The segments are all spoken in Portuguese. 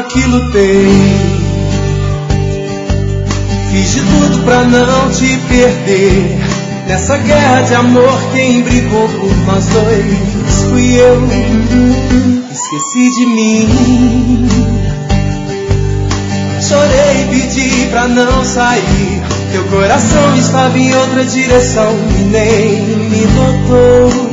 que lutei. Fiz de tudo pra não te perder. Nessa guerra de amor quem brigou por nós dois fui eu. Esqueci de mim. Chorei e pedi pra não sair. Teu coração estava em outra direção e nem me notou.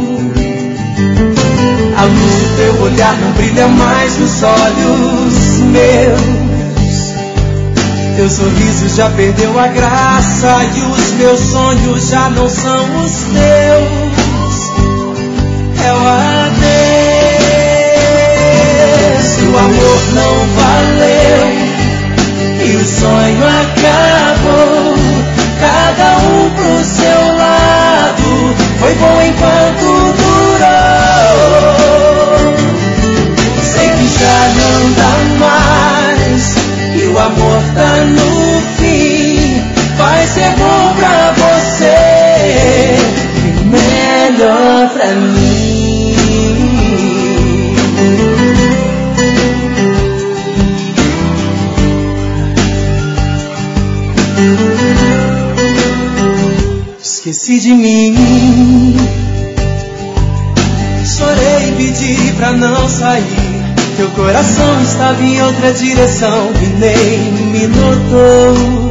A luz do teu olhar não brilha mais nos olhos meus. Teu sorriso já perdeu a graça e os meus sonhos já não são os teus. É o adeus. E o amor não valeu e o sonho acabou. Cada um pro seu lado. Foi bom enquanto durou. Sei que já não dá mais e o amor tá no fim. Vai ser bom pra você e melhor pra mim. Esqueci de mim. Chorei e pedi pra não sair. Teu coração estava em outra direção e nem me notou.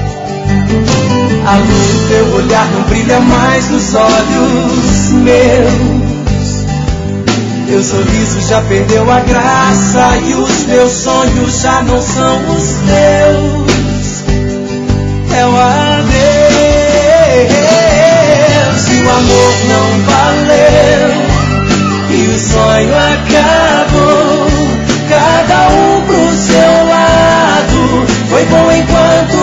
A luz do teu olhar não brilha mais nos olhos meus. Teu sorriso já perdeu a graça e os meus sonhos já não são os teus. É o adeus. E o amor não valeu e o sonho acabou. Cada um pro seu lado. Foi bom enquanto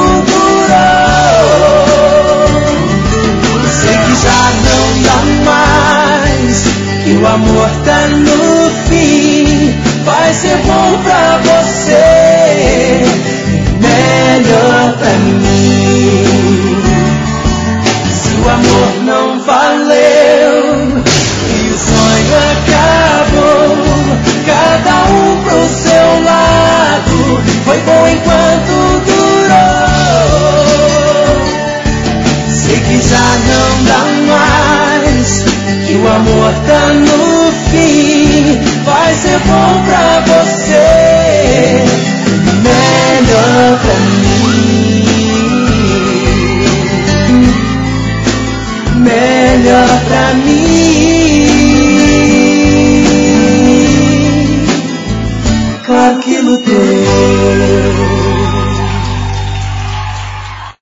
durou. Sei que já não dá mais e o amor tá no fim. Vai ser bom pra você e melhor pra mim. Se o amor não valeu e o sonho acabou. Cada um pro seu lado. Foi bom enquanto durou. Sei que já não dá mais que o amor tá no fim. Vai ser bom pra você melhor pra mim. Melhor pra mim. Claro que lutei.